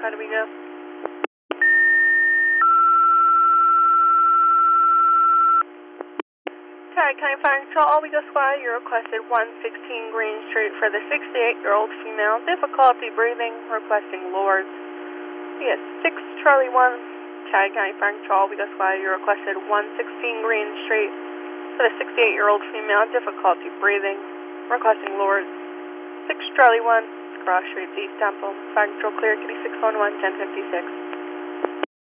How do we go? Hi, can I find control? We just fly. You requested 116 Green Street for the 68-year-old female. Difficulty breathing, requesting Lords. Yes, 6 Charlie 1. Chad County Fire Control. We just fly. You requested 116 Green Street for the 68-year-old female. Difficulty breathing, requesting Lords. 6 Charlie 1. Cross Street, East Temple. Fire Control clear. Kitty 611 1056.